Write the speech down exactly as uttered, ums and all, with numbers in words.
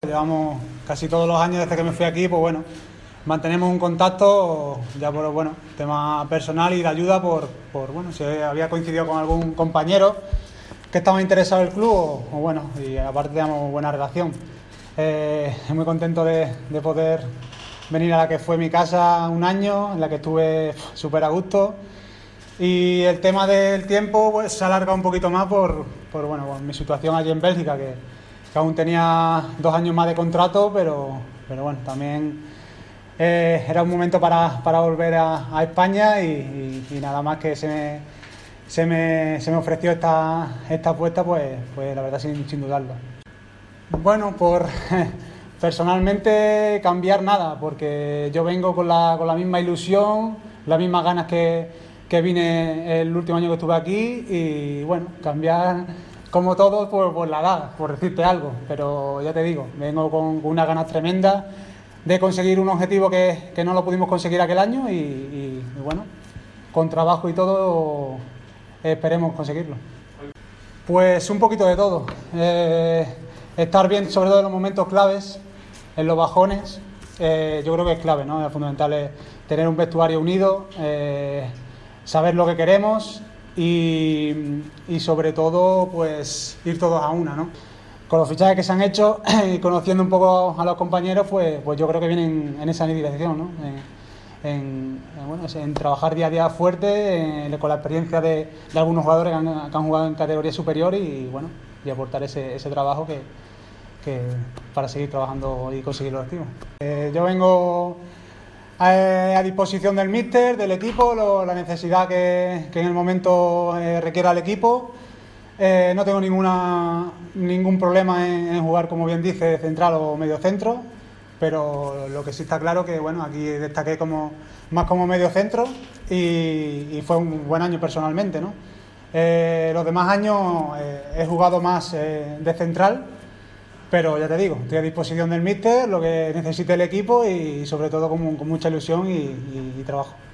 Llevamos casi todos los años desde que me fui aquí, pues bueno, mantenemos un contacto ya por, bueno, tema personal y de ayuda por, por bueno, si había coincidido con algún compañero que estaba interesado en el club o, o bueno, y aparte tenemos buena relación. Eh, muy contento de, de poder venir a la que fue mi casa un año, en la que estuve súper a gusto. Y el tema del tiempo pues se alarga un poquito más por, por, bueno, por mi situación allí en Bélgica, que, que aún tenía dos años más de contrato, pero, pero bueno, también eh, era un momento para, para volver a, a España y, y, y nada más que se me, se me, se me ofreció esta, esta apuesta, pues, pues la verdad sin, sin dudarlo. Bueno, por personalmente cambiar nada, porque yo vengo con la, con la misma ilusión, las mismas ganas que, que vine el último año que estuve aquí y bueno, cambiar como todo por, por la edad, por decirte algo, pero ya te digo, vengo con, con unas ganas tremendas de conseguir un objetivo que, que no lo pudimos conseguir aquel año y, y, y bueno, con trabajo y todo esperemos conseguirlo. Pues un poquito de todo. Eh, estar bien sobre todo en los momentos claves, en los bajones, eh, yo creo que es clave, ¿no? Es fundamental es tener un vestuario unido, eh, saber lo que queremos y, y sobre todo pues ir todos a una, ¿no? Con los fichajes que se han hecho y conociendo un poco a los compañeros, pues, pues yo creo que vienen en esa dirección, ¿no? En, en, en, bueno, en trabajar día a día fuerte, en, con la experiencia de, de algunos jugadores que han, que han jugado en categoría superior y bueno, y aportar ese, ese trabajo que, que para seguir trabajando y conseguir los objetivos. Eh, yo vengo a, a disposición del míster, del equipo, lo, la necesidad que, que en el momento eh, requiera el equipo. Eh, no tengo ninguna, ningún problema en, en jugar, como bien dice, central o medio centro, pero lo que sí está claro que bueno, aquí destaqué como, más como medio centro y, y fue un buen año personalmente, ¿no? Eh, los demás años eh, he jugado más eh, de central, pero ya te digo, estoy a disposición del míster, lo que necesite el equipo y sobre todo con, con mucha ilusión y, y, y trabajo.